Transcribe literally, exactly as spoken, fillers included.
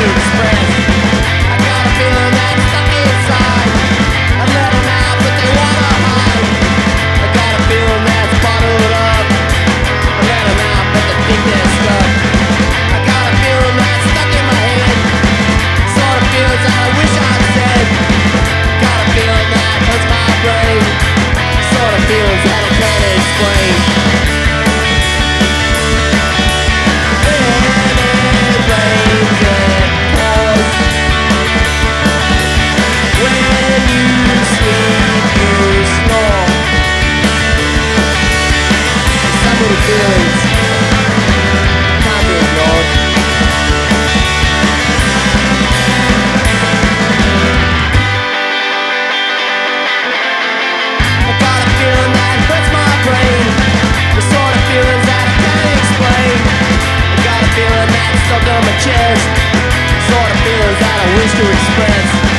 to express. I got a feeling that's stuck inside. I let them out, but they wanna hide. I got a feeling that's bottled up. I let them out, but they think they're stuck. I got a feeling that's stuck in my head. Sort of feels that I wish I'd said. Got a feeling that hurts my brain. Sort of feels that I can't explain. Feelings can't be ignored. I got a feeling that hurts my brain. The sort of feelings that I can't explain. I got a feeling that's stuck on my chest. The sort of feelings that I wish to express.